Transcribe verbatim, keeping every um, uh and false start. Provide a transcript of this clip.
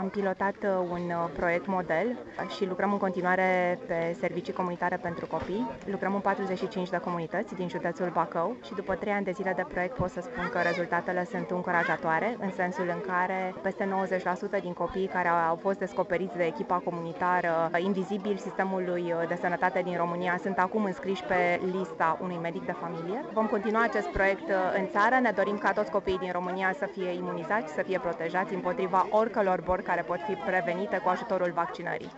Am pilotat un proiect model și lucrăm în continuare pe servicii comunitare pentru copii. Lucrăm în patruzeci și cinci de comunități din județul Bacău și după trei ani de zile de proiect pot să spun că rezultatele sunt încurajatoare, în sensul în care peste nouăzeci la sută din copiii care au fost descoperiți de echipa comunitară Invizibil Sistemului de Sănătate din România sunt acum înscriși pe lista unui medic de familie. Vom continua acest proiect în țară. Ne dorim ca toți copiii din România să fie imunizați, să fie protejați împotriva oricăror boli care pot fi prevenite cu ajutorul vaccinării.